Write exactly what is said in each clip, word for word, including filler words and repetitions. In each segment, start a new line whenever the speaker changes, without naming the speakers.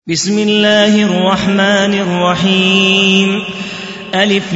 بسم الله الرحمن الرحيم. ألف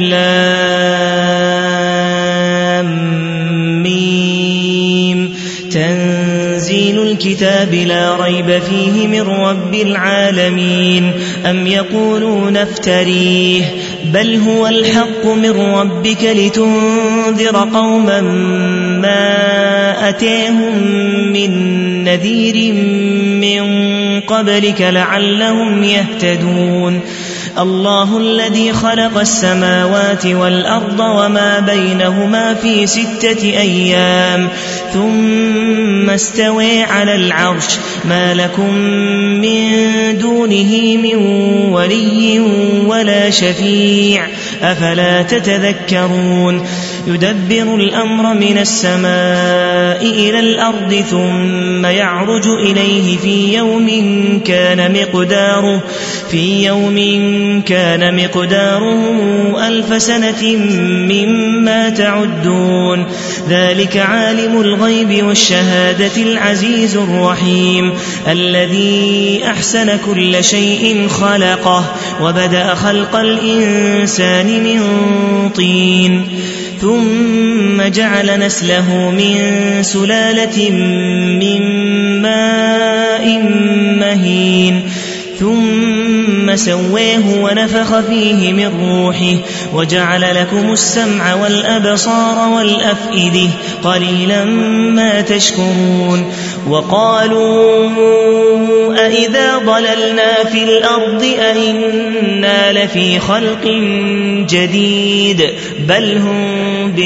لام ميم. تنزيل الكتاب لا ريب فيه من رب العالمين. أم يقولون افتريه بل هو الحق من ربك لتنذر قوما ما أتاهم من نذير من قبلك لعلهم يهتدون. الله الذي خلق السماوات والأرض وما بينهما في ستة أيام ثم استوى على العرش ما لكم من دونه من ولي ولا شفيع أفلا تتذكرون. يدبر الأمر من السماء إلى الأرض ثم يعرج إليه في يوم كان مقداره في يوم كان مقداره ألف سنة مما تعدون. ذلك عالم الغيب والشهادة العزيز الرحيم الذي أحسن كل شيء خلقه وبدأ خلق الإنسان من طين ثم جعل نسله من سلالة من ماء مهين ثم سواه ونفخ فيه من روحه وجعل لكم السمع والأبصار والأفئدة قليلا ما تشكرون. وقالوا أئذا ضللنا في الأرض أئنا لفي خلق جديد بل هم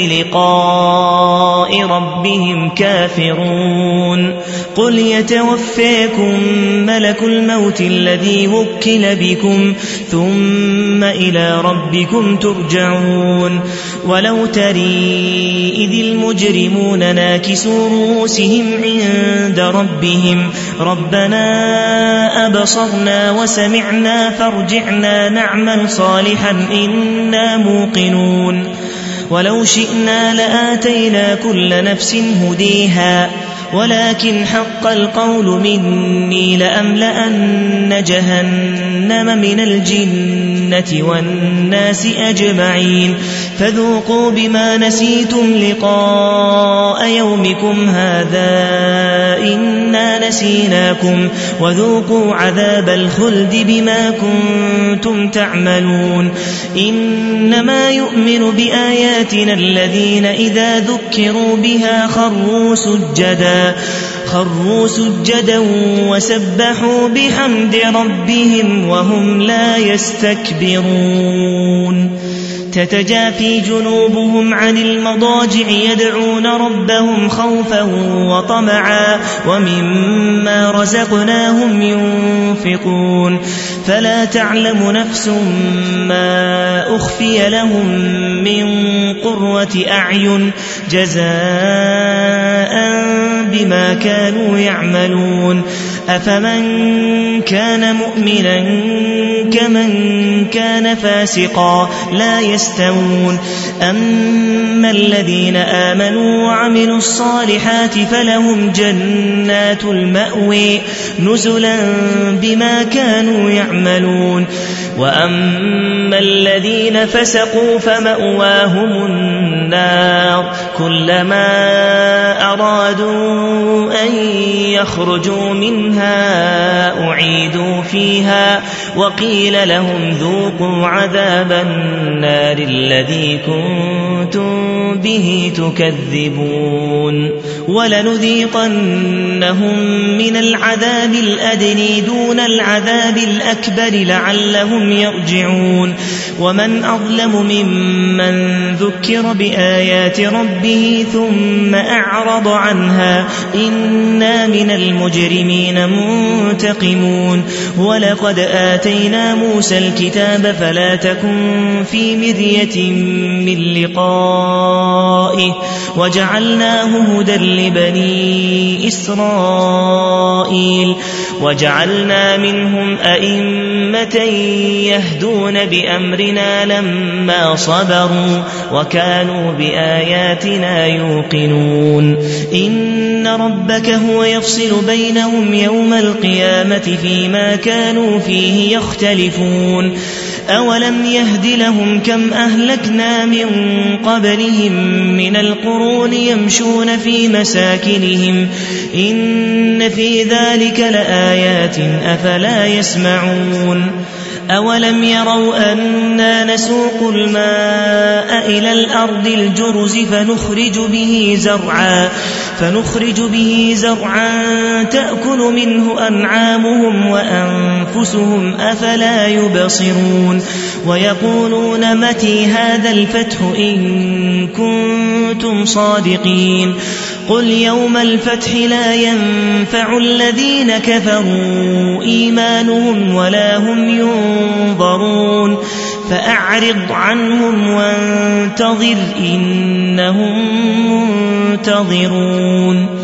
بلقاء ربهم كافرون. قل يتوفاكم ملك الموت الذي وكل بكم ثم إلى ربكم ترجعون. ولو تري إذ المجرمون ناكسوا رؤوسهم عند ربهم ربنا أبصرنا وسمعنا فارجعنا نعمل صالحا إنا موقنون. ولو شئنا لآتينا كل نفس هديها ولكن حق القول مني لأملأن جهنم من الجنة والناس أجمعين. فذوقوا بما نسيتم لقاء يومكم هذا إنا نسيناكم وذوقوا عذاب الخلد بما كنتم تعملون. إنما يؤمن بآياتنا الذين إذا ذكروا بها خروا سجدا خروا سجدا وسبحوا بحمد ربهم وهم لا يستكبرون. تتجافي جنوبهم عن المضاجع يدعون ربهم خوفا وطمعا ومما رزقناهم ينفقون. فلا تعلم نفس ما أخفي لهم من قرة أعين جزاء بما كانوا يعملون. أفمن كان مؤمنا كمن كان فاسقا لا يستوون. أما الذين آمنوا وعملوا الصالحات فلهم جنات المأوى نزلا بما كانوا يعملون. وأما الذين فسقوا فمأواهم النار كلما أرادوا أن يخرجوا منها أعيدوا فيها وقيل لهم ذوقوا عذاب النار الذي كنتم به تكذبون. ولنذيقنهم من العذاب الأدنى دون العذاب الأكبر لعلهم يرجعون. ومن أظلم ممن ذكر بآيات ربه ثم أعرض عنها إنا من المجرمين منتقمون. ولقد آتينا موسى الكتاب فلا تكن في مرية من لقائه وجعلناه هدى لبني إسرائيل وجعلنا منهم أئمة يهدون بأمرنا لما صبروا وكانوا بآياتنا يوقنون. إن ربك هو يفصل بينهم يوم يوم القيامة فيما كانوا فيه يختلفون أولم يهد لهم كم أهلكنا من قبلهم من القرون يمشون في مساكنهم إن في ذلك لآيات أفلا يسمعون أولم يروا أنا نسوق الماء إلى الأرض الجرز فنخرج به زرعا فنخرج به زرعا تأكل منه أنعامهم وأنفسهم أفلا يبصرون ويقولون متى هذا الفتح إن كنتم صادقين قل يوم الفتح لا ينفع الذين كفروا إيمانهم ولا هم ينظرون فأعرض عنهم وانتظر إنهم منتظرون